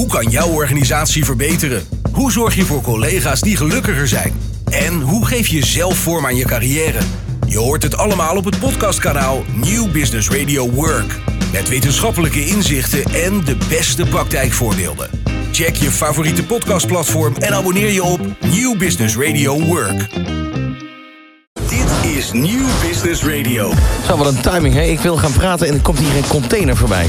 Hoe kan jouw organisatie verbeteren? Hoe zorg je voor collega's die gelukkiger zijn? En hoe geef je zelf vorm aan je carrière? Je hoort het allemaal op het podcastkanaal New Business Radio Work. Met wetenschappelijke inzichten en de beste praktijkvoorbeelden. Check je favoriete podcastplatform en abonneer je op New Business Radio Work. Dit is New Business Radio. Zo, wat een timing, hè? Ik wil gaan praten en er komt hier een container voorbij.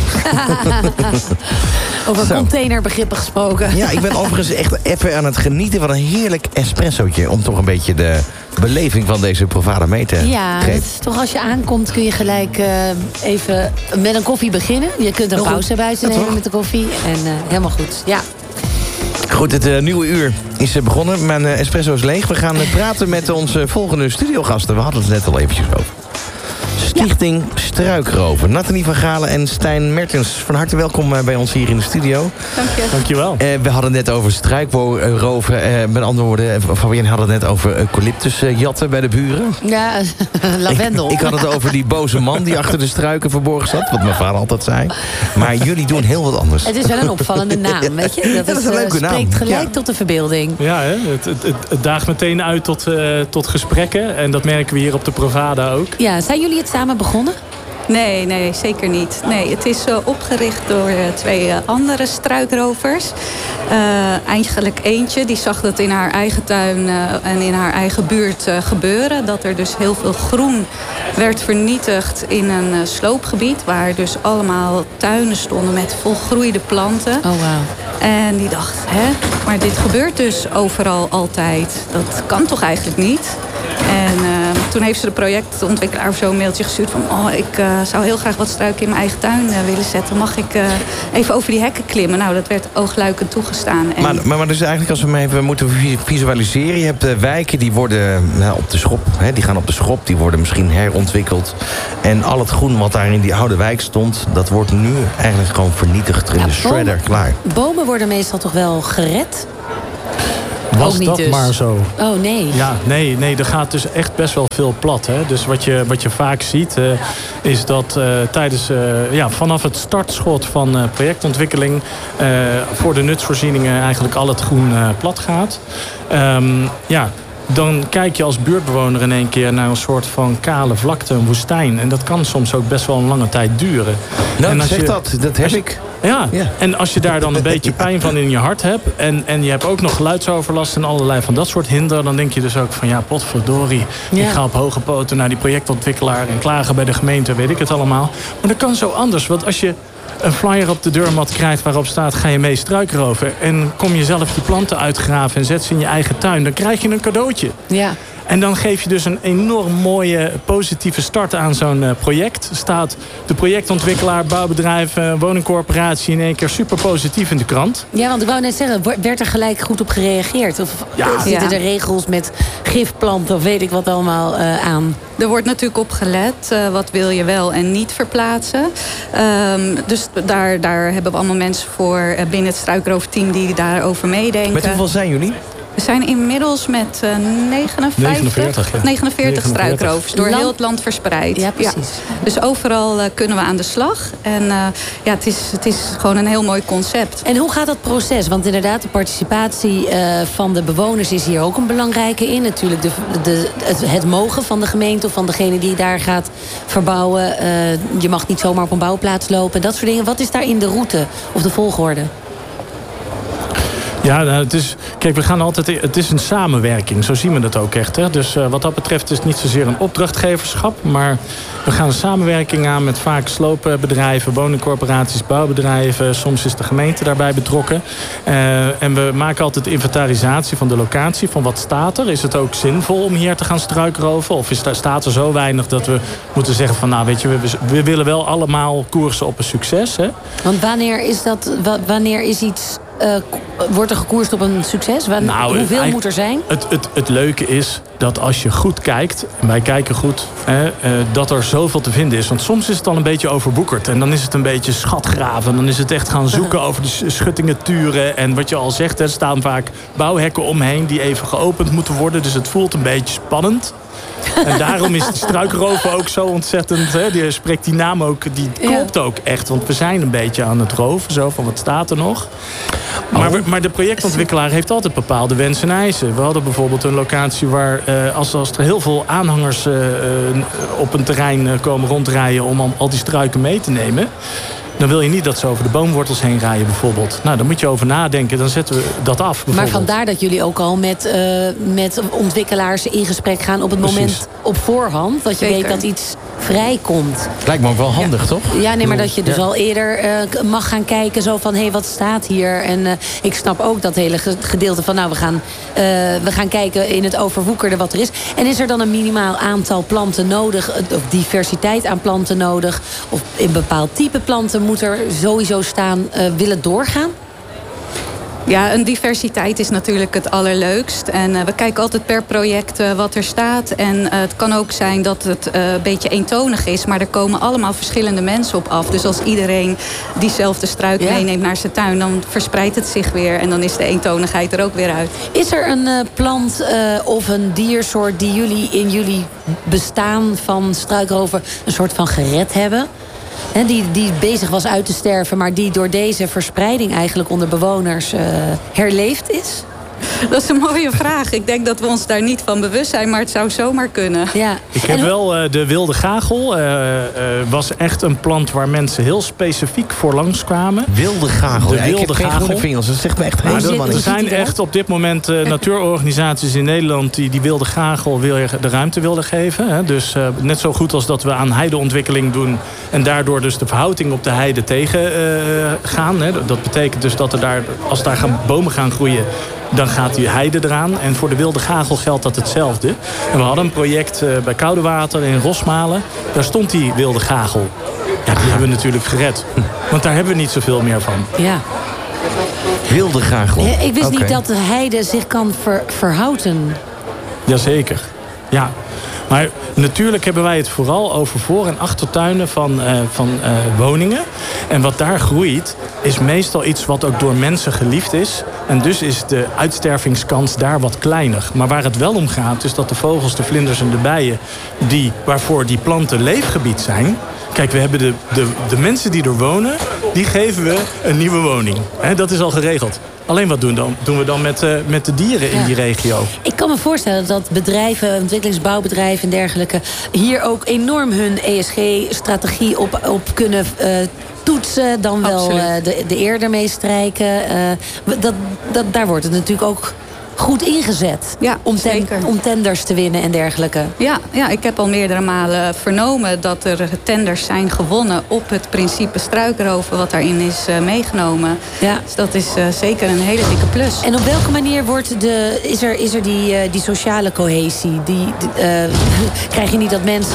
Over containerbegrippen gesproken. Ja, ik ben overigens echt even aan het genieten van een heerlijk espressootje. Om toch een beetje de beleving van deze Provada mee te geven. Het is toch als je aankomt kun je gelijk even met een koffie beginnen. Je kunt een pauze buiten nemen met de koffie. En helemaal goed, ja. Goed, het nieuwe uur is begonnen. Mijn espresso is leeg. We gaan praten met onze volgende studiogasten. We hadden het net al eventjes over. Stichting Struikroven. Nathalie van Galen en Stijn Mertens. Van harte welkom bij ons hier in de studio. Dank je. Dankjewel. We hadden het net over struikroven. Met andere woorden, Fabienne had het net over eucalyptusjatten bij de buren. Ja, lavendel. Ik had het over die boze man die achter de struiken verborgen zat. Wat mijn vader altijd zei. Maar jullie doen heel wat anders. Het is wel een opvallende naam, weet je? Dat is een leuke naam. Spreekt gelijk tot de verbeelding. Ja, hè? Het daagt meteen uit tot gesprekken. En dat merken we hier op de Provada ook. Ja, zijn jullie het samen begonnen? Nee, zeker niet. Nee, het is opgericht door twee andere struikrovers. Eigenlijk eentje, die zag dat in haar eigen tuin en in haar eigen buurt gebeuren. Dat er dus heel veel groen werd vernietigd in een sloopgebied. Waar dus allemaal tuinen stonden met volgroeide planten. Oh, wauw. En die dacht, maar dit gebeurt dus overal altijd. Dat kan toch eigenlijk niet? En toen heeft ze de projectontwikkelaar zo een mailtje gestuurd van... ik zou heel graag wat struiken in mijn eigen tuin willen zetten. Mag ik even over die hekken klimmen? Nou, dat werd oogluikend toegestaan. En... Maar dus eigenlijk als we hem even moeten visualiseren... je hebt wijken die worden op de schop. Die gaan op de schop, die worden misschien herontwikkeld. En al het groen wat daar in die oude wijk stond... dat wordt nu eigenlijk gewoon vernietigd in de shredder, klaar. Bomen worden meestal toch wel gered? Was dat dus maar zo? Oh, nee. Ja, nee, er gaat dus echt best wel veel plat. Hè? Dus wat je vaak ziet, is dat vanaf het startschot van projectontwikkeling... voor de nutsvoorzieningen eigenlijk al het groen plat gaat. Dan kijk je als buurtbewoner in één keer naar een soort van kale vlakte, een woestijn. En dat kan soms ook best wel een lange tijd duren. Nou, zeg dat heb ik. Ja, en als je daar dan een beetje pijn van in je hart hebt... en je hebt ook nog geluidsoverlast en allerlei van dat soort hinder... dan denk je dus ook van ja, potverdorie. Ik ga op hoge poten naar die projectontwikkelaar... en klagen bij de gemeente, weet ik het allemaal. Maar dat kan zo anders, want als je een flyer op de deurmat krijgt waarop staat... ga je mee struikroven en kom je zelf die planten uitgraven... en zet ze in je eigen tuin, dan krijg je een cadeautje. Ja. En dan geef je dus een enorm mooie positieve start aan zo'n project. Staat de projectontwikkelaar, bouwbedrijf, woningcorporatie... in één keer super positief in de krant. Ja, want ik wou net zeggen, werd er gelijk goed op gereageerd? Of zitten er regels met gifplanten of weet ik wat allemaal aan? Er wordt natuurlijk op gelet. Wat wil je wel en niet verplaatsen. Dus daar hebben we allemaal mensen voor binnen het struikroofteam... die daarover meedenken. Met hoeveel zijn jullie? We zijn inmiddels met 49 struikrovers door heel het land verspreid. Ja, precies. Ja. Dus overal kunnen we aan de slag. En het is gewoon een heel mooi concept. En hoe gaat dat proces? Want inderdaad, de participatie van de bewoners is hier ook een belangrijke in. Natuurlijk het mogen van de gemeente of van degene die daar gaat verbouwen. Je mag niet zomaar op een bouwplaats lopen. Dat soort dingen. Wat is daar in de route of de volgorde? Ja, het is een samenwerking. Zo zien we dat ook echt. Hè? Dus wat dat betreft is het niet zozeer een opdrachtgeverschap. Maar we gaan een samenwerking aan met vaak sloopbedrijven, woningcorporaties, bouwbedrijven. Soms is de gemeente daarbij betrokken. En we maken altijd inventarisatie van de locatie. Van wat staat er? Is het ook zinvol om hier te gaan struikroven? Of staat er zo weinig dat we moeten zeggen van... nou weet je, we willen wel allemaal koersen op een succes. Hè? Want wanneer is iets... wordt er gekoerst op een succes? Hoeveel moet er zijn? Het leuke is dat als je goed kijkt... en wij kijken goed, dat er zoveel te vinden is. Want soms is het al een beetje overboekerd. En dan is het een beetje schatgraven. Dan is het echt gaan zoeken over de schuttingen, turen. En wat je al zegt, er staan vaak bouwhekken omheen... die even geopend moeten worden. Dus het voelt een beetje spannend. En daarom is de struikroven ook zo ontzettend... die spreekt die naam ook, die klopt ook echt. Want we zijn een beetje aan het roven, zo van wat staat er nog. Maar de projectontwikkelaar heeft altijd bepaalde wensen en eisen. We hadden bijvoorbeeld een locatie waar als er heel veel aanhangers op een terrein komen rondrijden om al die struiken mee te nemen, dan wil je niet dat ze over de boomwortels heen rijden bijvoorbeeld. Nou, daar moet je over nadenken. Dan zetten we dat af. Maar vandaar dat jullie ook al met ontwikkelaars in gesprek gaan op het moment op voorhand. Dat je weet dat iets vrijkomt. Lijkt me ook wel handig, toch? Ja, nee, maar dat je dus al eerder mag gaan kijken zo van, hé, wat staat hier? En ik snap ook dat hele gedeelte van, nou, we gaan kijken in het overwoekerde wat er is. En is er dan een minimaal aantal planten nodig, of diversiteit aan planten nodig, of een bepaald type planten moet er sowieso staan, wil het doorgaan? Ja, een diversiteit is natuurlijk het allerleukst. En we kijken altijd per project wat er staat. En het kan ook zijn dat het een beetje eentonig is. Maar er komen allemaal verschillende mensen op af. Dus als iedereen diezelfde struik meeneemt naar zijn tuin, dan verspreidt het zich weer. En dan is de eentonigheid er ook weer uit. Is er een plant of een diersoort die jullie in jullie bestaan van struikrover een soort van gered hebben? He, die bezig was uit te sterven, maar die door deze verspreiding eigenlijk onder bewoners herleefd is? Dat is een mooie vraag. Ik denk dat we ons daar niet van bewust zijn, maar het zou zomaar kunnen. Ja. Ik heb wel de wilde gagel. Was echt een plant waar mensen heel specifiek voor langskwamen. Wilde gagel. De ja, wilde ik heb geen gagel. groene vingers. Dat zegt me echt helemaal Er niks. zijn echt op dit moment natuurorganisaties in Nederland die wilde gagel de ruimte wilden geven. Hè. Dus net zo goed als dat we aan heideontwikkeling doen en daardoor dus de verhouding op de heide tegen gaan. Hè. Dat betekent dus dat als daar bomen gaan groeien, dan gaat die heide eraan. En voor de wilde gagel geldt dat hetzelfde. En we hadden een project bij Koudewater in Rosmalen. Daar stond die wilde gagel. Ja, die hebben we natuurlijk gered. Want daar hebben we niet zoveel meer van. Ja. Wilde gagel. Ik wist niet dat de heide zich kan verhouten. Jazeker. Ja. Maar natuurlijk hebben wij het vooral over voor- en achtertuinen van woningen. En wat daar groeit is meestal iets wat ook door mensen geliefd is. En dus is de uitstervingskans daar wat kleiner. Maar waar het wel om gaat is dat de vogels, de vlinders en de bijen, waarvoor die planten leefgebied zijn. Kijk, we hebben de mensen die er wonen, die geven we een nieuwe woning. Dat is al geregeld. Alleen wat doen we dan met de dieren in die regio? Ik kan me voorstellen dat bedrijven, ontwikkelingsbouwbedrijven en dergelijke, hier ook enorm hun ESG-strategie op kunnen toetsen. Dan wel de eer ermee strijken. Daar wordt het natuurlijk ook goed ingezet. Ja, om tenders te winnen en dergelijke. Ja, ik heb al meerdere malen vernomen dat er tenders zijn gewonnen op het principe struikroven wat daarin is meegenomen. Ja. Dus dat is zeker een hele dikke plus. En op welke manier is er die sociale cohesie? Krijg je niet dat mensen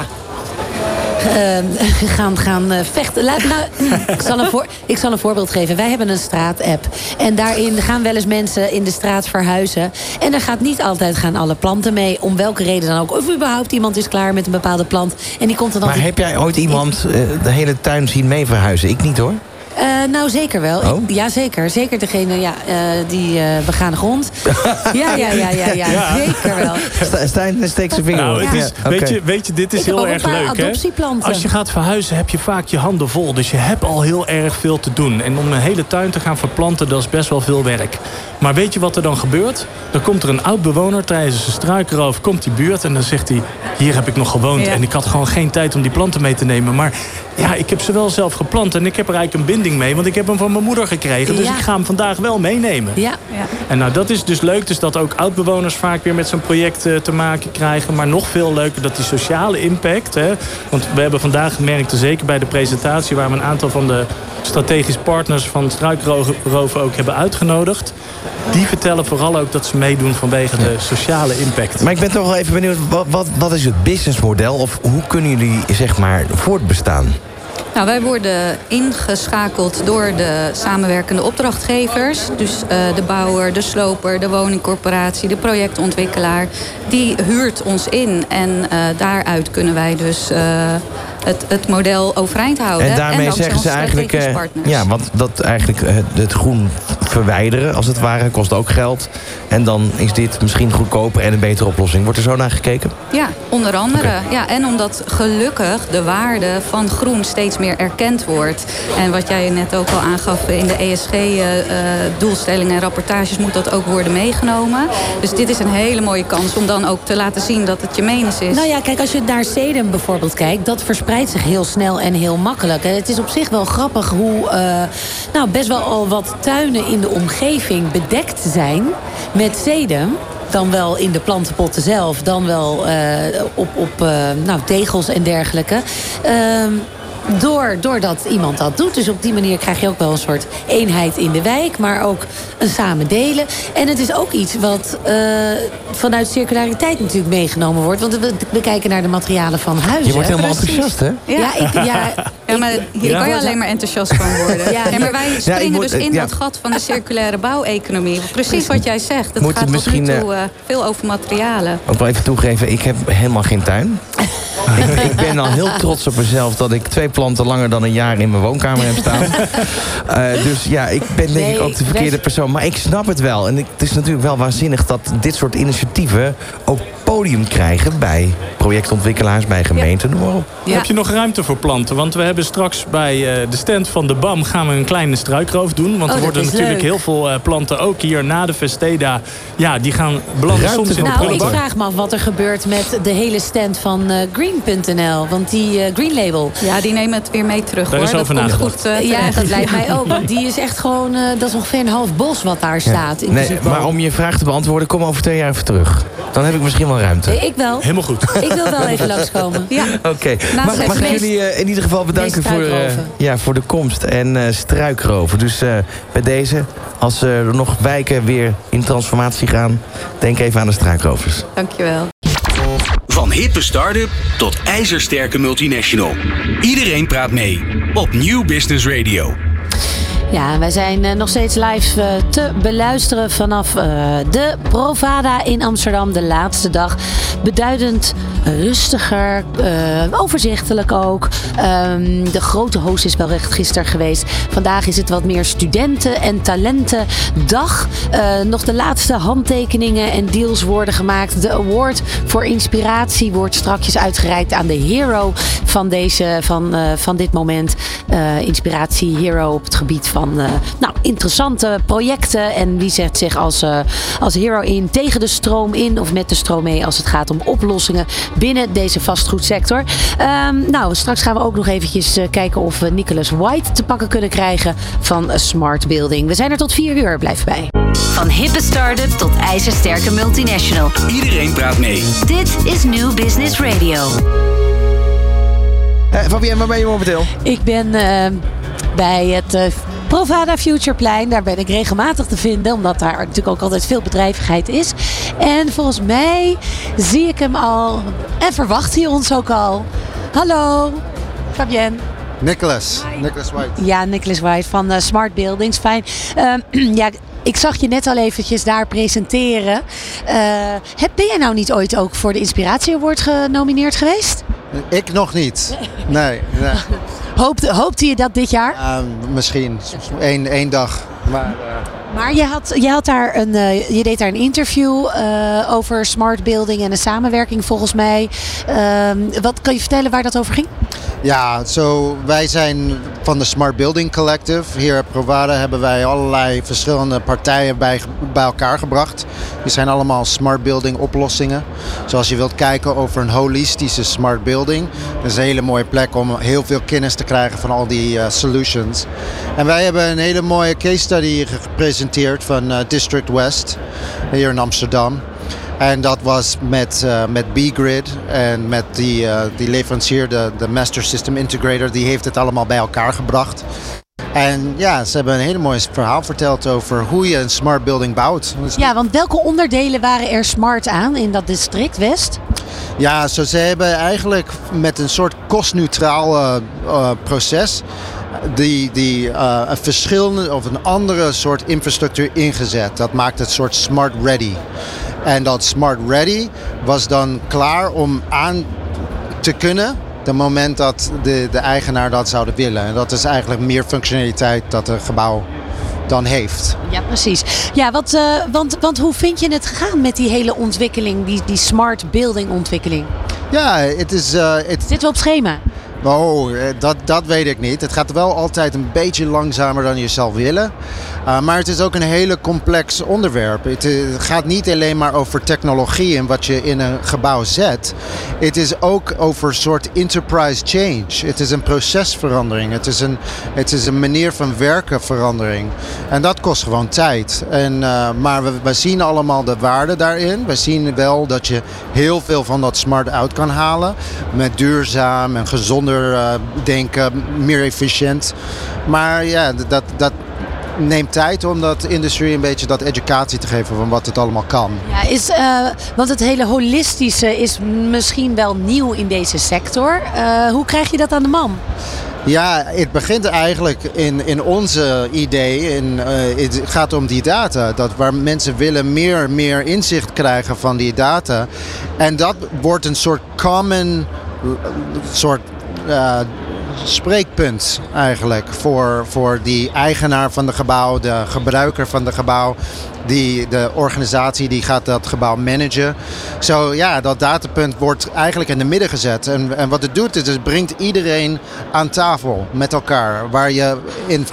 gaan vechten. Ik zal een voorbeeld geven. Wij hebben een straat-app. En daarin gaan wel eens mensen in de straat verhuizen. En daar gaat niet altijd alle planten mee. Om welke reden dan ook. Of überhaupt iemand is klaar met een bepaalde plant. En die komt er dan. Maar heb jij ooit iemand de hele tuin zien mee verhuizen? Ik niet, hoor. Nou, zeker wel. Oh? Ja, zeker. Zeker degene die begane grond. Ja, zeker wel. Stijn steekt zijn vinger op. Weet je, dit is heel erg leuk. Adoptieplanten. Als je gaat verhuizen heb je vaak je handen vol. Dus je hebt al heel erg veel te doen. En om een hele tuin te gaan verplanten, dat is best wel veel werk. Maar weet je wat er dan gebeurt? Dan komt er een oud bewoner tijdens een struikroof, komt die buurt en dan zegt hij, hier heb ik nog gewoond. Ja. En ik had gewoon geen tijd om die planten mee te nemen. Maar ja, ik heb ze wel zelf geplant en ik heb er eigenlijk een binding mee, want ik heb hem van mijn moeder gekregen. Dus ik ga hem vandaag wel meenemen. Ja. En nou, dat is dus leuk. Dus dat ook oud-bewoners vaak weer met zo'n project te maken krijgen. Maar nog veel leuker dat die sociale impact. Want we hebben vandaag gemerkt, zeker bij de presentatie, waar we een aantal van de strategische partners van struikroven ook hebben uitgenodigd. Die vertellen vooral ook dat ze meedoen vanwege de sociale impact. Maar ik ben toch wel even benieuwd, wat is het businessmodel? Of hoe kunnen jullie, zeg maar, voortbestaan? Nou, wij worden ingeschakeld door de samenwerkende opdrachtgevers. Dus de bouwer, de sloper, de woningcorporatie, de projectontwikkelaar. Die huurt ons in en daaruit kunnen wij dus het model overeind houden. En daarmee zeggen ze eigenlijk, want dat eigenlijk verwijderen, als het ware. Kost ook geld. En dan is dit misschien goedkoper en een betere oplossing. Wordt er zo naar gekeken? Ja, onder andere. Okay. Ja, en omdat gelukkig de waarde van groen steeds meer erkend wordt. En wat jij net ook al aangaf in de ESG-doelstellingen en rapportages moet dat ook worden meegenomen. Dus dit is een hele mooie kans om dan ook te laten zien dat het je menens is. Nou ja, kijk, als je naar sedum bijvoorbeeld kijkt, dat verspreidt zich heel snel en heel makkelijk. En het is op zich wel grappig hoe best wel al wat tuinen in de omgeving bedekt zijn met sedum. Dan wel in de plantenpotten zelf, dan wel op tegels en dergelijke. Doordat iemand dat doet. Dus op die manier krijg je ook wel een soort eenheid in de wijk. Maar ook een samen delen. En het is ook iets wat vanuit circulariteit natuurlijk meegenomen wordt. Want we kijken naar de materialen van huizen. Je wordt helemaal enthousiast, hè? Ja, maar hier kan je alleen maar enthousiast van worden. Ja, maar wij springen dus in dat gat van de circulaire bouweconomie. Precies wat jij zegt. Het gaat tot nu toe veel over materialen. Ook wel even toegeven, ik heb helemaal geen tuin. Ik ben al heel trots op mezelf dat ik 2 planten langer dan een jaar in mijn woonkamer heb staan. Dus ja, ik ben denk ik ook de verkeerde persoon. Maar ik snap het wel. En het is natuurlijk wel waanzinnig dat dit soort initiatieven ook podium krijgen bij projectontwikkelaars, bij gemeenten. Ja. Heb je nog ruimte voor planten? Want we hebben straks bij de stand van de BAM gaan we een kleine struikroof doen. Want er worden natuurlijk heel veel planten ook hier na de Vesteda. Ja, die gaan belanden soms in de prullenbak. Ik vraag me af wat er gebeurt met de hele stand van Green.nl. Want die Green Label. Ja, die nemen het weer mee terug. Daar hoor. is over nagedacht. Ja, dat lijkt mij ook. Want die is echt gewoon, dat is ongeveer een half bos wat daar staat. Nee, maar om je vraag te beantwoorden, kom over 2 jaar even terug. Dan heb ik misschien wel ruimte. Ik wel. Helemaal goed. Ik wil wel even langskomen. Ja. Oké. Mag ik jullie in ieder geval bedanken voor de komst en struikroven. Dus bij deze, als er nog wijken weer in transformatie gaan, denk even aan de struikrovers. Dankjewel. Van hippe start-up tot ijzersterke multinational. Iedereen praat mee op Nieuw Business Radio. Ja, wij zijn nog steeds live te beluisteren vanaf de Provada in Amsterdam. De laatste dag. Beduidend rustiger, overzichtelijk ook. De grote host is wel recht gisteren geweest. Vandaag is het wat meer studenten- en talentendag. Nog de laatste handtekeningen en deals worden gemaakt. De award voor inspiratie wordt strakjes uitgereikt aan de hero van dit moment. Inspiratie hero op het gebied van interessante projecten. En wie zet zich als hero in, tegen de stroom in of met de stroom mee als het gaat om oplossingen binnen deze vastgoedsector. Straks gaan we ook nog eventjes kijken of we Nicholas White te pakken kunnen krijgen van Smart Building. We zijn er tot 4 uur, blijf bij. Van hippe start-up tot ijzersterke multinational. Iedereen praat mee. Dit is New Business Radio. Fabienne, waar ben je momenteel? Ik ben bij het Provada Futureplein. Daar ben ik regelmatig te vinden, omdat daar natuurlijk ook altijd veel bedrijvigheid is. En volgens mij zie ik hem al en verwacht hij ons ook al. Hallo, Fabienne. Nicholas White. Ja, Nicholas White van Smart Buildings. Fijn. Ik zag je net al eventjes daar presenteren. Ben jij nou niet ooit ook voor de Inspiratie Award genomineerd geweest? Ik nog niet. Nee. Hoopte je dat dit jaar? Misschien. Eén dag. Maar je deed daar een interview over smart building en een samenwerking volgens mij. Wat kan je vertellen waar dat over ging? Ja, wij zijn van de Smart Building Collective. Hier op Provada hebben wij allerlei verschillende partijen bij elkaar gebracht. Die zijn allemaal smart building oplossingen. Zoals je wilt kijken over een holistische smart building. Dat is een hele mooie plek om heel veel kennis te krijgen van al die solutions. En wij hebben een hele mooie case study gepresenteerd van District West hier in Amsterdam. En dat was met B-Grid en met die leverancier, de Master System Integrator, die heeft het allemaal bij elkaar gebracht. En ja, ze hebben een hele mooi verhaal verteld over hoe je een smart building bouwt. Ja, want welke onderdelen waren er smart aan in dat district West? Ja, ze hebben eigenlijk met een soort kostneutraal proces een verschillende of een andere soort infrastructuur ingezet. Dat maakt het soort smart ready. En dat smart ready was dan klaar om aan te kunnen op het moment dat de eigenaar dat zouden willen. En dat is eigenlijk meer functionaliteit dat het gebouw dan heeft. Ja, precies. Ja, want hoe vind je het gegaan met die hele ontwikkeling, die smart building ontwikkeling? Ja, het is... Zitten we op schema? Oh, dat weet ik niet. Het gaat wel altijd een beetje langzamer dan je zou willen. Maar het is ook een hele complex onderwerp. Het gaat niet alleen maar over technologie en wat je in een gebouw zet. Het is ook over een soort enterprise change. Het is een procesverandering. Het is een manier van werken verandering. En dat kost gewoon tijd. Maar we zien allemaal de waarde daarin. We zien wel dat je heel veel van dat smart out kan halen. Met duurzaam en gezonder denken, meer efficiënt. Maar ja, dat neemt tijd om dat industrie een beetje dat educatie te geven van wat het allemaal kan. Ja, want het hele holistische is misschien wel nieuw in deze sector. Hoe krijg je dat aan de man? Ja, het begint eigenlijk in onze idee. Het gaat om die data. Waar mensen willen meer inzicht krijgen van die data. En dat wordt een soort common spreekpunt eigenlijk voor die eigenaar van het gebouw, de gebruiker van het gebouw, de organisatie die gaat dat gebouw managen. Zo ja, dat datapunt wordt eigenlijk in de midden gezet. En wat het doet is het brengt iedereen aan tafel met elkaar. Waar je in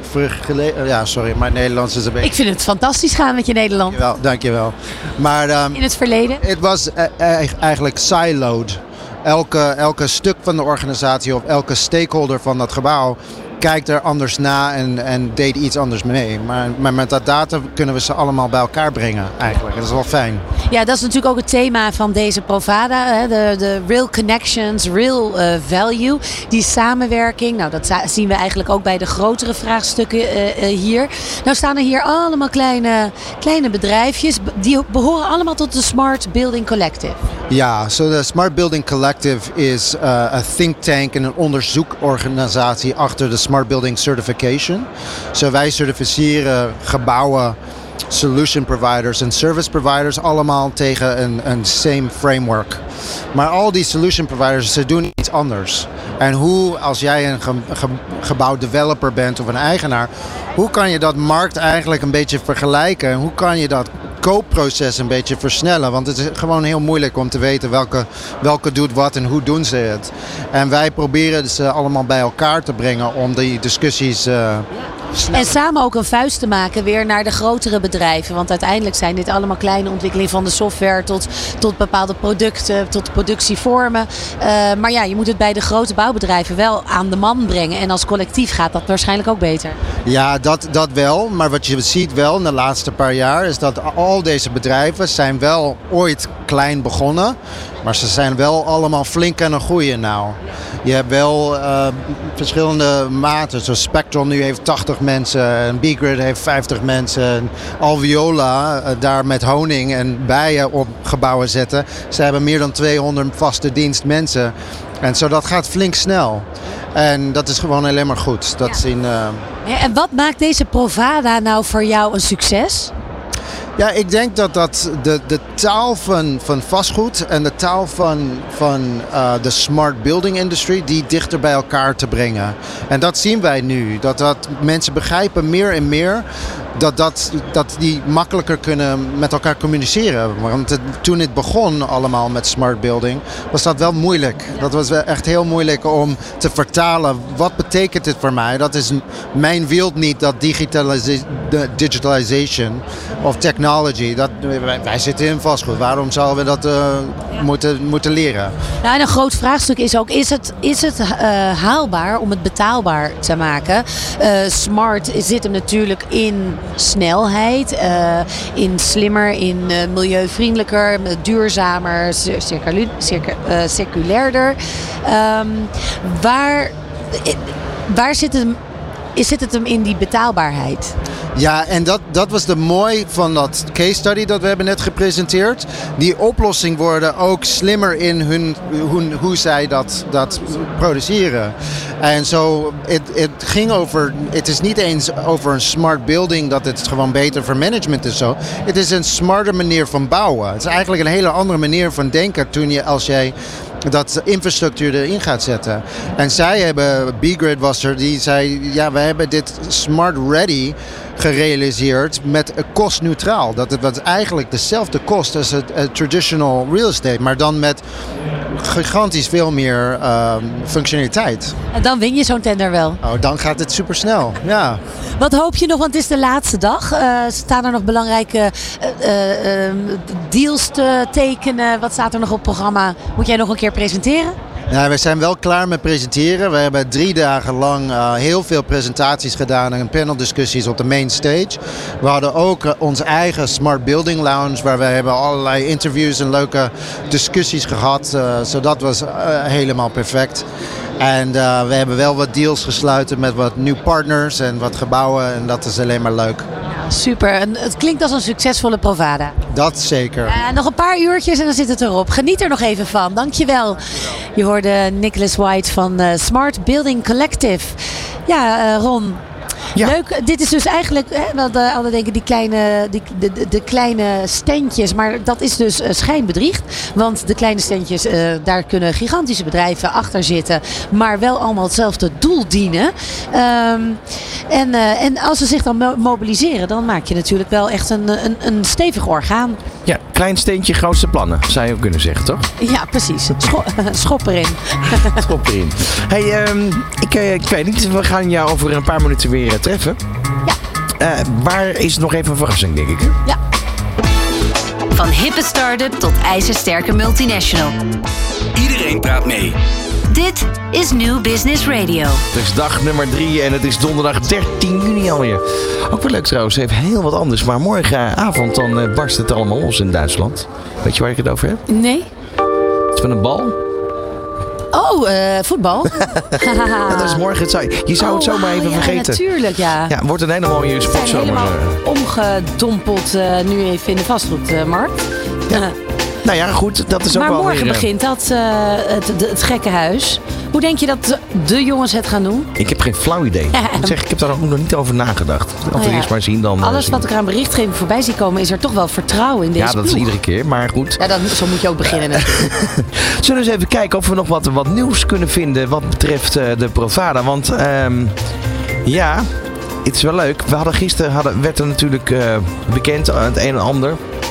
ja, sorry, mijn Nederlands is een beetje... Ik vind het fantastisch gaan met je Nederland. Dankjewel. Maar in het verleden? Het was eigenlijk siloed. Elke stuk van de organisatie of elke stakeholder van dat gebouw kijkt er anders na en deed iets anders mee. Maar met dat data kunnen we ze allemaal bij elkaar brengen eigenlijk. Dat is wel fijn. Ja, dat is natuurlijk ook het thema van deze Provada. Hè? De real connections, real value. Die samenwerking. Nou, dat zien we eigenlijk ook bij de grotere vraagstukken hier. Nou staan er hier allemaal kleine bedrijfjes. Die behoren allemaal tot de Smart Building Collective. Ja, de Smart Building Collective is een think tank en een onderzoekorganisatie achter de Smart Building Certification. Wij certificeren gebouwen, solution providers en service providers allemaal tegen een same framework. Maar al die solution providers, ze doen iets anders. En als jij een gebouwdeveloper bent of een eigenaar, hoe kan je dat markt eigenlijk een beetje vergelijken? En hoe kan je dat koopproces een beetje versnellen? Want het is gewoon heel moeilijk om te weten welke doet wat en hoe doen ze het. En wij proberen ze allemaal bij elkaar te brengen om die discussies en samen ook een vuist te maken weer naar de grotere bedrijven. Want uiteindelijk zijn dit allemaal kleine ontwikkelingen van de software tot bepaalde producten, tot productievormen. Maar ja, je moet het bij de grote bouwbedrijven wel aan de man brengen. En als collectief gaat dat waarschijnlijk ook beter. Ja, dat wel. Maar wat je ziet wel in de laatste paar jaar is dat al deze bedrijven zijn wel ooit klein begonnen. Maar ze zijn wel allemaal flink aan het groeien nou. Je hebt wel verschillende maten. Zo Spectrum nu heeft 80 mensen. En B-Grid heeft 50 mensen. En Alveola daar met honing en bijen op gebouwen zetten. Ze hebben meer dan 200 vaste dienst mensen. En zo dat gaat flink snel. En dat is gewoon alleen maar goed. En wat maakt deze Provada nou voor jou een succes? Ja, ik denk dat de taal van vastgoed en de taal van de smart building industry, die dichter bij elkaar te brengen. En dat zien wij nu. Dat mensen begrijpen meer en meer dat die makkelijker kunnen met elkaar communiceren. Want toen het begon allemaal met smart building, was dat wel moeilijk. Dat was echt heel moeilijk om te vertalen. Wat betekent dit voor mij? Dat is mijn wereld niet, dat digitalization of technology. Wij zitten in vastgoed. Waarom zouden we dat moeten leren? Nou, en een groot vraagstuk is ook, is het haalbaar om het betaalbaar te maken? Smart zit hem natuurlijk in snelheid, in slimmer, in milieuvriendelijker, duurzamer, circulairder. Waar zit het hem in die betaalbaarheid? Ja, en dat was de mooi van dat case study dat we hebben net gepresenteerd. Die oplossing worden ook slimmer in hoe zij dat produceren. En zo, het is niet eens over een smart building dat het gewoon beter voor management is zo. Het is een smarter manier van bouwen. Het is eigenlijk een hele andere manier van denken als jij dat infrastructuur erin gaat zetten. En zij hebben, B-Grid was er, die zei, ja, we hebben dit Smart Ready gerealiseerd met kostneutraal. Dat het was eigenlijk dezelfde kost als het traditional real estate, maar dan met gigantisch veel meer functionaliteit. En dan win je zo'n tender wel. Oh, dan gaat het supersnel, ja. Wat hoop je nog, want het is de laatste dag. Staan er nog belangrijke deals te tekenen? Wat staat er nog op het programma? Moet jij nog een keer presenteren? Ja, we zijn wel klaar met presenteren. We hebben 3 dagen lang heel veel presentaties gedaan en paneldiscussies op de main stage. We hadden ook onze eigen Smart Building Lounge, waar we hebben allerlei interviews en leuke discussies gehad. So dat was helemaal perfect. En we hebben wel wat deals gesloten met wat nieuwe partners en wat gebouwen en dat is alleen maar leuk. Super, en het klinkt als een succesvolle Provada. Dat zeker. Nog een paar uurtjes en dan zit het erop. Geniet er nog even van, dankjewel. Je hoorde Nicholas White van Smart Building Collective. Ja, Ron. Ja. Leuk, dit is dus eigenlijk, we hadden denken de kleine standjes, maar dat is dus schijnbedriegt. Want de kleine standjes, daar kunnen gigantische bedrijven achter zitten, maar wel allemaal hetzelfde doel dienen. En als ze zich dan mobiliseren, dan maak je natuurlijk wel echt een stevig orgaan. Ja, klein steentje, grootste plannen, zou je ook kunnen zeggen, toch? Ja, precies. Schop erin. Schop erin. Hey, ik weet niet, we gaan jou over een paar minuten weer treffen. Ja. Waar is nog even een verrassing, denk ik, hè? Ja. Van hippe start-up tot ijzersterke multinational. Iedereen praat mee. Dit is New Business Radio. Het is dag nummer 3 en het is donderdag 13 juni alweer. Ook wel leuk trouwens, even heel wat anders. Maar morgenavond dan barst het allemaal los in Duitsland. Weet je waar ik het over heb? Nee. Het is met een bal. Oh, voetbal? Ja, dat is morgen. Je zou het zomaar even vergeten. Natuurlijk, ja. Ja, wordt een hele mooie sportzomer. We zijn helemaal omgedompeld nu even in de vastgoedmarkt. Ja. Nou ja, goed, dat is ook maar wel morgen weer, begint dat, het gekke huis. Hoe denk je dat de jongens het gaan doen? Ik heb geen flauw idee. Ik heb daar ook nog niet over nagedacht. Eerst maar zien dan. Alles wat ik aan berichtgeving voorbij zie komen, is er toch wel vertrouwen in deze ploeg. Ja, dat is iedere keer, maar goed. Ja, zo moet je ook beginnen. Zullen we eens even kijken of we nog wat nieuws kunnen vinden wat betreft de Provada. Want ja, het is wel leuk. Gisteren werd er natuurlijk bekend het een en ander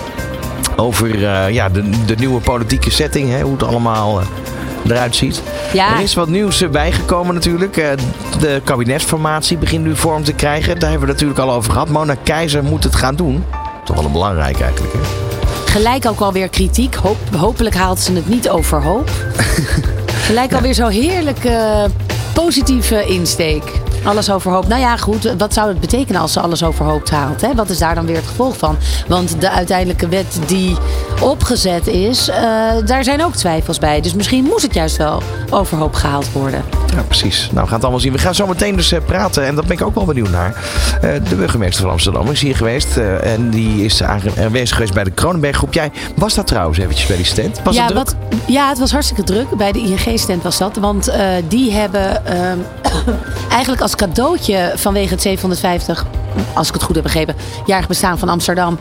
over de nieuwe politieke setting, hè, hoe het allemaal eruit ziet. Ja. Er is wat nieuws bijgekomen natuurlijk. De kabinetsformatie begint nu vorm te krijgen. Daar hebben we het natuurlijk al over gehad. Mona Keizer moet het gaan doen. Toch wel belangrijk eigenlijk. Hè? Gelijk ook alweer kritiek. Hopelijk haalt ze het niet overhoop. Gelijk alweer zo heerlijk positieve insteek. Alles overhoop. Nou ja, goed. Wat zou het betekenen als ze alles overhoop haalt? Hè? Wat is daar dan weer het gevolg van? Want de uiteindelijke wet die opgezet is, daar zijn ook twijfels bij. Dus misschien moest het juist wel overhoop gehaald worden. Ja, precies. Nou, we gaan het allemaal zien. We gaan zo meteen dus praten. En daar ben ik ook wel benieuwd naar. De burgemeester van Amsterdam is hier geweest. En die is aanwezig geweest bij de Kronenberg-groep. Jij was dat trouwens eventjes bij die stand? Was het druk? Ja, het was hartstikke druk. Bij de ING-stand was dat. Want die hebben eigenlijk als cadeautje vanwege het 750, als ik het goed heb begrepen, jarig bestaan van Amsterdam,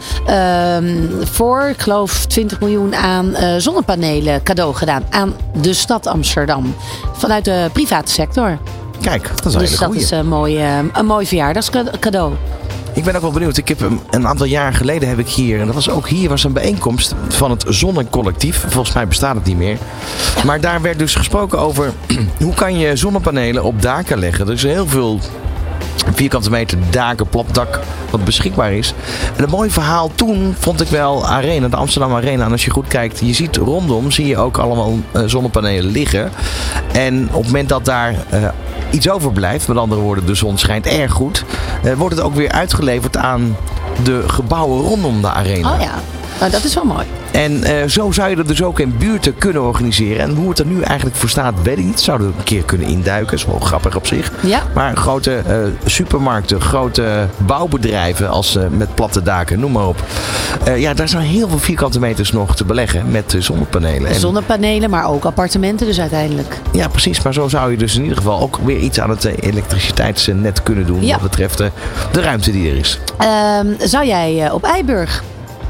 voor, ik geloof, 20 miljoen aan zonnepanelen cadeau gedaan aan de stad Amsterdam. Vanuit de private sector. Kijk, dat is een hele goeie. Dus dat is een mooi verjaardagscadeau. Ik ben ook wel benieuwd. Ik heb een aantal jaar geleden heb ik hier, en dat was ook hier, was een bijeenkomst van het Zonnecollectief. Volgens mij bestaat het niet meer. Maar daar werd dus gesproken over hoe kan je zonnepanelen op daken leggen. Er is heel veel vierkante meter daken, plopdak wat beschikbaar is. En een mooi verhaal toen vond ik wel Arena, de Amsterdam Arena. En als je goed kijkt, je ziet rondom, zie je ook allemaal zonnepanelen liggen. En op het moment dat daar iets overblijft, met andere woorden, de zon schijnt erg goed, wordt het ook weer uitgeleverd aan de gebouwen rondom de Arena. Oh ja, nou, dat is wel mooi. En zo zou je dat dus ook in buurten kunnen organiseren. En hoe het er nu eigenlijk voor staat, weet ik niet. Zouden we een keer kunnen induiken. Dat is wel grappig op zich. Ja. Maar grote supermarkten, grote bouwbedrijven met platte daken, noem maar op. Daar zijn heel veel vierkante meters nog te beleggen met zonnepanelen. Zonnepanelen, maar ook appartementen dus uiteindelijk. Ja, precies. Maar zo zou je dus in ieder geval ook weer iets aan het elektriciteitsnet kunnen doen. Ja. Wat betreft de ruimte die er is. Zou jij op Eiburg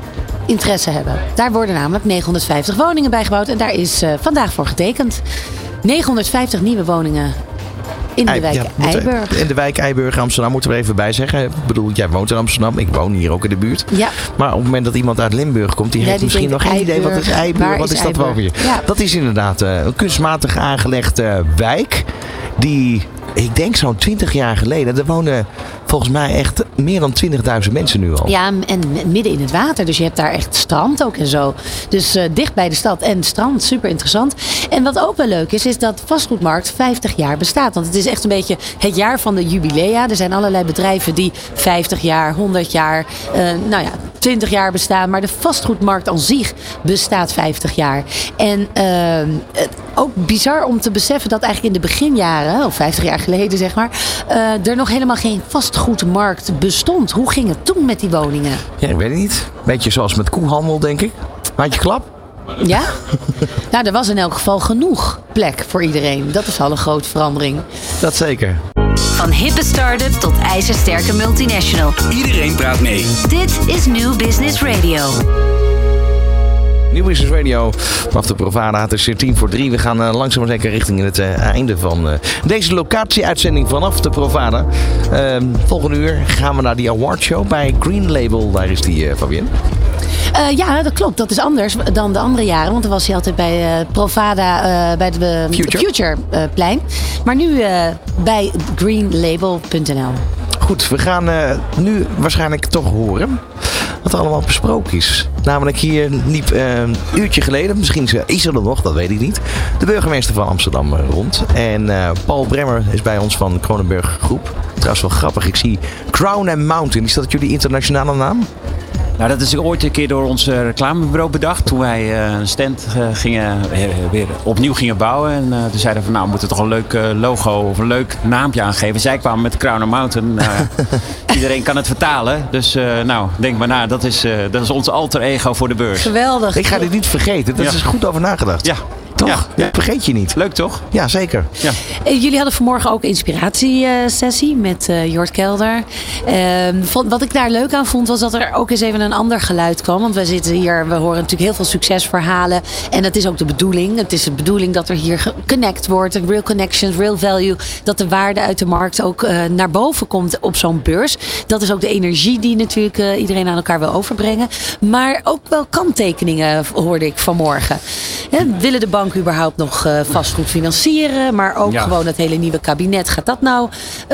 interesse hebben. Daar worden namelijk 950 woningen bij gebouwd. En daar is vandaag voor getekend. 950 nieuwe woningen in de wijk Eiburg. In de wijk Eiburg, Amsterdam, moeten we even bij zeggen. Ik bedoel, jij woont in Amsterdam. Ik woon hier ook in de buurt. Ja. Maar op het moment dat iemand uit Limburg komt, die heeft misschien nog geen idee. Wat is Eiburg? Wat is dat wel weer? Ja. Dat is inderdaad een kunstmatig aangelegde wijk. Die, ik denk zo'n 20 jaar geleden, er wonen volgens mij echt meer dan 20.000 mensen nu al. Ja, en midden in het water. Dus je hebt daar echt strand ook en zo. Dus dicht bij de stad en strand. Super interessant. En wat ook wel leuk is dat vastgoedmarkt 50 jaar bestaat. Want het is echt een beetje het jaar van de jubilea. Er zijn allerlei bedrijven die 50 jaar, 100 jaar, 20 jaar bestaan. Maar de vastgoedmarkt aan zich bestaat 50 jaar. En ook bizar om te beseffen dat eigenlijk in de beginjaren, of 50 jaar geleden zeg maar, er nog helemaal geen vastgoedmarkt bestond. Hoe ging het toen met die woningen? Ja, ik weet het niet. Beetje zoals met koehandel, denk ik. Had je klap? Ja? Nou, er was in elk geval genoeg plek voor iedereen. Dat is al een grote verandering. Dat zeker. Van hippe start-up tot ijzersterke multinational. Iedereen praat mee. Dit is New Business Radio. Nieuw Business Radio vanaf de Provada. Het is 2:10. We gaan langzaam maar zeker richting het einde van deze locatie-uitzending vanaf de Provada. Volgende uur gaan we naar die awardshow bij Green Label. Daar is die, Fabienne. Ja, dat klopt. Dat is anders dan de andere jaren. Want dan was hij altijd bij Provada, bij de Futureplein. Maar nu bij greenlabel.nl. Goed, we gaan nu waarschijnlijk toch horen wat er allemaal besproken is. Namelijk hier liep een uurtje geleden, misschien is er nog, dat weet ik niet, de burgemeester van Amsterdam rond. En Paul Bremmer is bij ons van Kronenburg Groep. Trouwens wel grappig, ik zie Crown & Mountain. Is dat jullie internationale naam? Nou, dat is ooit een keer door ons reclamebureau bedacht. Toen wij een stand weer opnieuw gingen bouwen. En toen zeiden we van, nou, we moeten toch een leuk logo of een leuk naampje aangeven. Zij kwamen met Crown & Mountain. Iedereen kan het vertalen. Dus denk maar na. Dat is ons alter ego voor de beurs. Geweldig. Ik ga dit niet vergeten. Dat is goed over nagedacht. Ja. Toch? Ja. Vergeet je niet. Leuk toch? Ja, zeker. Ja. Jullie hadden vanmorgen ook een inspiratiesessie met Jort Kelder. Wat ik daar leuk aan vond was dat er ook eens even een ander geluid kwam. Want wij zitten hier, we horen natuurlijk heel veel succesverhalen. En dat is ook de bedoeling. Het is de bedoeling dat er hier geconnect wordt. Real connections, real value. Dat de waarde uit de markt ook naar boven komt op zo'n beurs. Dat is ook de energie die natuurlijk iedereen aan elkaar wil overbrengen. Maar ook wel kanttekeningen hoorde ik vanmorgen. Willen de banken überhaupt nog vastgoed financieren? Maar ook gewoon het hele nieuwe kabinet. Gaat dat nou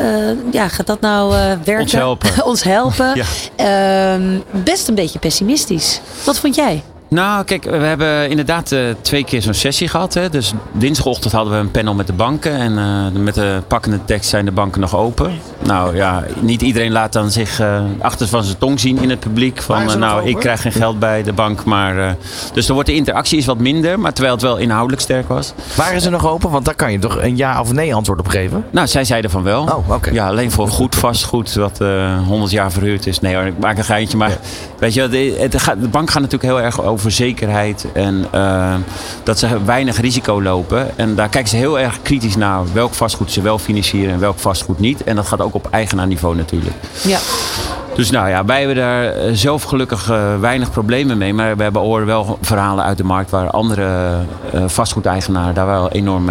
werken? Ons helpen. Ons helpen. Ja. Best een beetje pessimistisch. Wat vond jij? Nou, kijk, we hebben inderdaad 2 keer zo'n sessie gehad. Hè. Dus dinsdagochtend hadden we een panel met de banken. En met de pakkende tekst zijn de banken nog open. Nou ja, niet iedereen laat dan zich achter van zijn tong zien in het publiek. Van ik krijg geen geld bij de bank. Maar, dus dan wordt de interactie is wat minder. Maar terwijl het wel inhoudelijk sterk was. Waren ze nog open? Want daar kan je toch een ja of nee antwoord op geven? Nou, zij zeiden van wel. Oh, okay. Ja, alleen voor goed vastgoed wat 100 jaar verhuurd is. Nee hoor, ik maak een geintje. Maar weet je, de bank gaat natuurlijk heel erg over zekerheid en dat ze weinig risico lopen. En daar kijken ze heel erg kritisch naar welk vastgoed ze wel financieren en welk vastgoed niet. En dat gaat ook op eigenaarniveau natuurlijk. Ja. Dus wij hebben daar zelf gelukkig weinig problemen mee. Maar we horen wel verhalen uit de markt waar andere vastgoedeigenaren daar wel enorm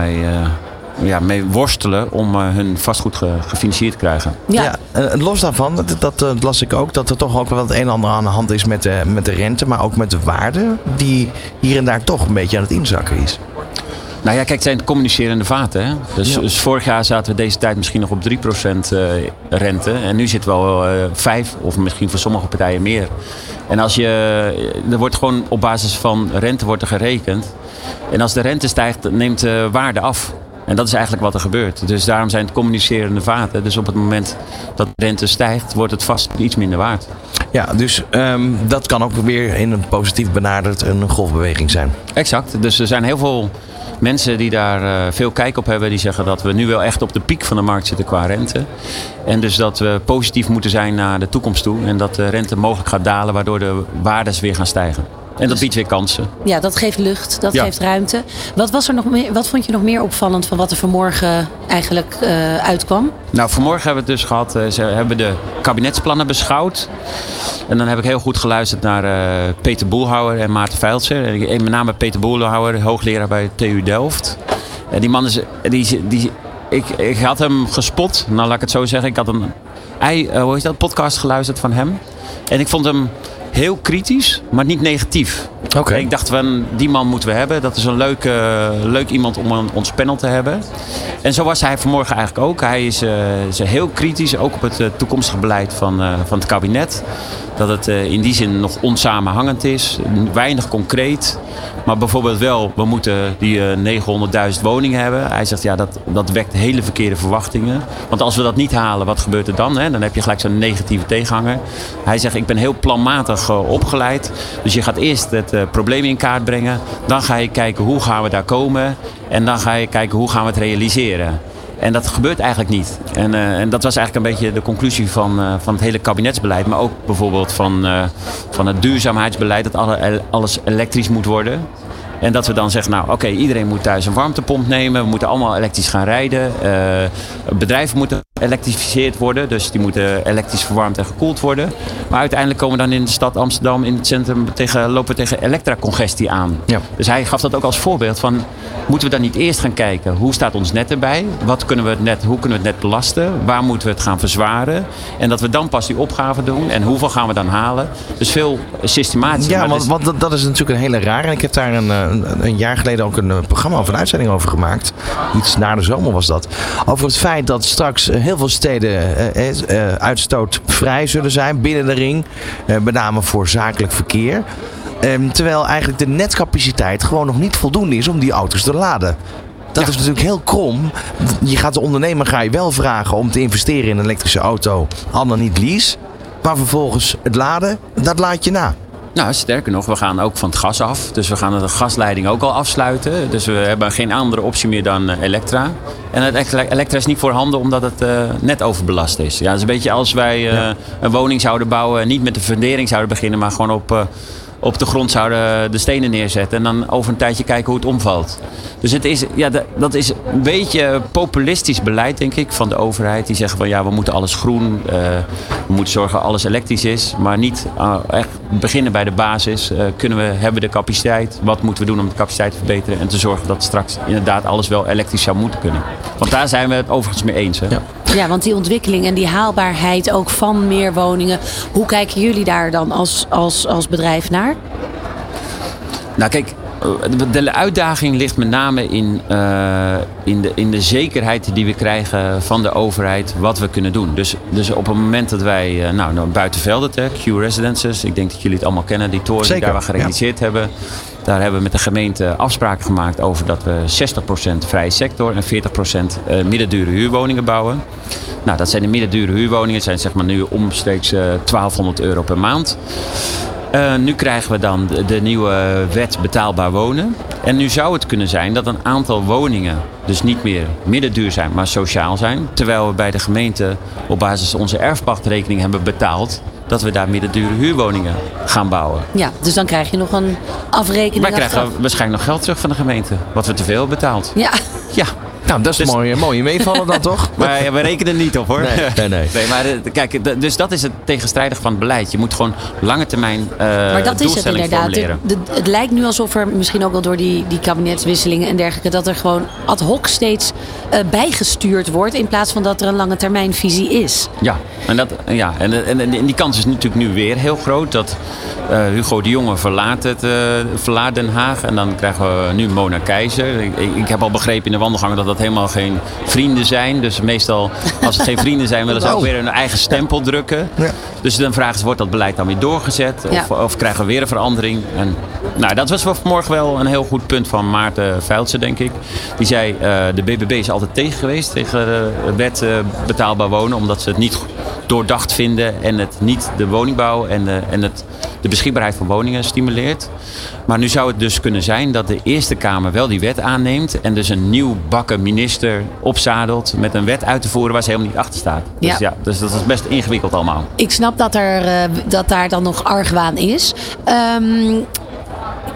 mee worstelen om hun vastgoed gefinancierd te krijgen. Ja, los daarvan, dat las ik ook, dat er toch ook wel het een en ander aan de hand is met de rente, maar ook met de waarde die hier en daar toch een beetje aan het inzakken is. Nou ja, kijk, het zijn communicerende vaten. Hè? Dus vorig jaar zaten we deze tijd misschien nog op 3% rente. En nu zitten we al 5 of misschien voor sommige partijen meer. En er wordt gewoon op basis van rente wordt er gerekend. En als de rente stijgt, neemt de waarde af. En dat is eigenlijk wat er gebeurt. Dus daarom zijn het communicerende vaten. Dus op het moment dat de rente stijgt, wordt het vast iets minder waard. Ja, dus dat kan ook weer in een positief benaderd een golfbeweging zijn. Exact. Dus er zijn heel veel mensen die daar veel kijk op hebben. Die zeggen dat we nu wel echt op de piek van de markt zitten qua rente. En dus dat we positief moeten zijn naar de toekomst toe. En dat de rente mogelijk gaat dalen, waardoor de waardes weer gaan stijgen. En dat biedt weer kansen. Ja, dat geeft lucht, dat geeft ruimte. Wat vond je nog meer opvallend van wat er vanmorgen eigenlijk uitkwam? Nou, vanmorgen hebben we het dus gehad. Ze hebben de kabinetsplannen beschouwd. En dan heb ik heel goed geluisterd naar Peter Boelhouwer en Maarten Veiltzer. En met name Peter Boelhouwer, hoogleraar bij TU Delft. En die man is... Ik had hem gespot. Nou, laat ik het zo zeggen. Ik had een podcast geluisterd van hem. En ik vond hem heel kritisch, maar niet negatief. Okay. Ik dacht, die man moeten we hebben. Dat is een leuk iemand om ons panel te hebben. En zo was hij vanmorgen eigenlijk ook. Hij is heel kritisch, ook op het toekomstige beleid van het kabinet. Dat het in die zin nog onsamenhangend is. Weinig concreet. Maar bijvoorbeeld wel, we moeten die 900.000 woningen hebben. Hij zegt, dat wekt hele verkeerde verwachtingen. Want als we dat niet halen, wat gebeurt er dan? Hè? Dan heb je gelijk zo'n negatieve tegenhanger. Hij zegt, ik ben heel planmatig opgeleid. Dus je gaat eerst het probleem in kaart brengen. Dan ga je kijken, hoe gaan we daar komen? En dan ga je kijken, hoe gaan we het realiseren? En dat gebeurt eigenlijk niet. En dat was eigenlijk een beetje de conclusie van het hele kabinetsbeleid. Maar ook bijvoorbeeld van het duurzaamheidsbeleid. Dat alles elektrisch moet worden. En dat we dan zeggen, oké, iedereen moet thuis een warmtepomp nemen. We moeten allemaal elektrisch gaan rijden. Bedrijven moeten elektrificeerd worden. Dus die moeten elektrisch verwarmd en gekoeld worden. Maar uiteindelijk komen we dan in de stad Amsterdam, in het centrum, lopen we tegen elektracongestie aan. Ja. Dus hij gaf dat ook als voorbeeld van, moeten we dan niet eerst gaan kijken, hoe staat ons net erbij? Hoe kunnen we het net belasten? Waar moeten we het gaan verzwaren? En dat we dan pas die opgave doen. En hoeveel gaan we dan halen? Dus veel systematisch. Ja, want dat is natuurlijk een hele rare. En ik heb daar een jaar geleden ook een programma of een uitzending over gemaakt. Iets na de zomer was dat. Over het feit dat straks heel veel steden uitstootvrij zullen zijn binnen de ring. Met name voor zakelijk verkeer. Terwijl eigenlijk de netcapaciteit gewoon nog niet voldoende is om die auto's te laden. Dat is natuurlijk heel krom. Je gaat de ondernemer wel vragen om te investeren in een elektrische auto. Al dan niet lease. Maar vervolgens het laden, dat laat je na. Nou, sterker nog, we gaan ook van het gas af. Dus we gaan de gasleiding ook al afsluiten. Dus we hebben geen andere optie meer dan Elektra. En het Elektra is niet voorhanden omdat het net overbelast is. Ja, dat is een beetje als wij een woning zouden bouwen en niet met de fundering zouden beginnen, maar gewoon op de grond zouden de stenen neerzetten. En dan over een tijdje kijken hoe het omvalt. Dus dat is een beetje populistisch beleid, denk ik, van de overheid. Die zeggen van we moeten alles groen. We moeten zorgen dat alles elektrisch is. Maar niet echt beginnen bij de basis. Hebben we de capaciteit? Wat moeten we doen om de capaciteit te verbeteren? En te zorgen dat straks inderdaad alles wel elektrisch zou moeten kunnen. Want daar zijn we het overigens mee eens. Hè? Ja, want die ontwikkeling en die haalbaarheid ook van meer woningen. Hoe kijken jullie daar dan als bedrijf naar? Nou kijk, de uitdaging ligt met name in de zekerheid die we krijgen van de overheid wat we kunnen doen. Dus op het moment dat wij buiten Veldert, Q Residences, ik denk dat jullie het allemaal kennen, die toren die daar we gerealiseerd hebben. Daar hebben we met de gemeente afspraken gemaakt over dat we 60% vrije sector en 40% middendure huurwoningen bouwen. Nou, dat zijn de middendure huurwoningen, zijn zeg maar nu omstreeks €1200 per maand. Nu krijgen we dan de nieuwe wet betaalbaar wonen. En nu zou het kunnen zijn dat een aantal woningen dus niet meer middenduur zijn, maar sociaal zijn. Terwijl we bij de gemeente op basis van onze erfpachtrekening hebben betaald dat we daar middendure huurwoningen gaan bouwen. Ja, dus dan krijg je nog een afrekening. Wij krijgen waarschijnlijk nog geld terug van de gemeente. Wat we te veel hebben betaald. Ja. Nou, dat is een mooie meevallen dan toch? Maar we rekenen niet op hoor. Nee. Maar kijk, dus dat is het tegenstrijdige van het beleid. Je moet gewoon lange termijn maar dat is het inderdaad. formuleren. Het lijkt nu alsof er misschien ook wel door die kabinetswisselingen en dergelijke, dat er gewoon ad hoc steeds bijgestuurd wordt in plaats van dat er een lange termijnvisie is. Ja, en die kans is natuurlijk nu weer heel groot. Dat Hugo de Jonge verlaat Den Haag. En dan krijgen we nu Mona Keizer. Ik heb al begrepen in de wandelgangen dat helemaal geen vrienden zijn. Dus meestal, als het geen vrienden zijn, willen ze ook weer hun eigen stempel drukken. Ja. Dus dan vragen ze, wordt dat beleid dan weer doorgezet? Of krijgen we weer een verandering? En, dat was vanmorgen wel een heel goed punt van Maarten Veiltzer, denk ik. Die zei, de BBB is altijd tegen geweest, tegen de wet betaalbaar wonen. Omdat ze het niet doordacht vinden en het niet de woningbouw en de beschikbaarheid van woningen stimuleert. Maar nu zou het dus kunnen zijn dat de Eerste Kamer wel die wet aanneemt en dus een nieuw bakken minister opzadelt met een wet uit te voeren waar ze helemaal niet achter staat. Ja. Dus dat is best ingewikkeld allemaal. Ik snap dat daar dan nog argwaan is.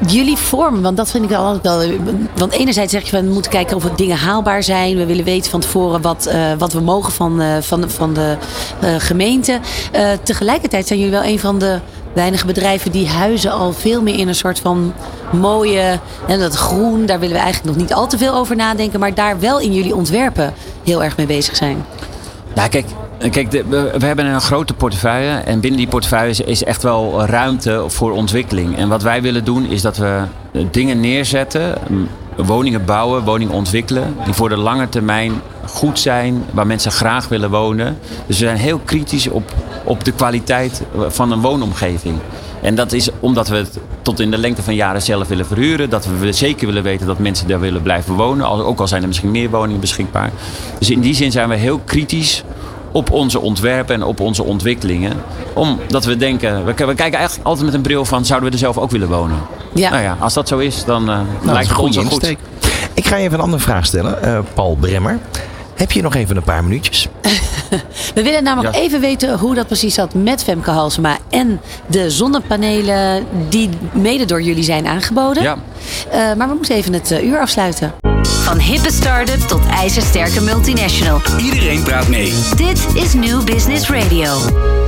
jullie vorm, want dat vind ik altijd wel. Want enerzijds zeg je, we moeten kijken of dingen haalbaar zijn. We willen weten van tevoren wat we mogen van de gemeente. Tegelijkertijd zijn jullie wel een van de weinige bedrijven die huizen al veel meer in een soort van mooie, en dat groen, daar willen we eigenlijk nog niet al te veel over nadenken, maar daar wel in jullie ontwerpen heel erg mee bezig zijn. Nou, kijk, we hebben een grote portefeuille. En binnen die portefeuille is echt wel ruimte voor ontwikkeling. En wat wij willen doen is dat we dingen neerzetten, woningen bouwen, woningen ontwikkelen, die voor de lange termijn goed zijn, waar mensen graag willen wonen. Dus we zijn heel kritisch op de kwaliteit van een woonomgeving. En dat is omdat we het tot in de lengte van jaren zelf willen verhuren. Dat we zeker willen weten dat mensen daar willen blijven wonen. Ook al zijn er misschien meer woningen beschikbaar. Dus in die zin zijn we heel kritisch op onze ontwerpen en op onze ontwikkelingen. Omdat we denken, we kijken eigenlijk altijd met een bril van, zouden we er zelf ook willen wonen? Ja. Nou ja, als dat zo is, dan lijkt het ons wel goed. Ik ga je even een andere vraag stellen, Paul Bremmer. Heb je nog even een paar minuutjes? We willen namelijk even weten hoe dat precies zat met Femke Halsema en de zonnepanelen die mede door jullie zijn aangeboden. Ja. Maar we moeten even het uur afsluiten. Van hippe start-up tot ijzersterke multinational. Iedereen praat mee. Dit is New Business Radio.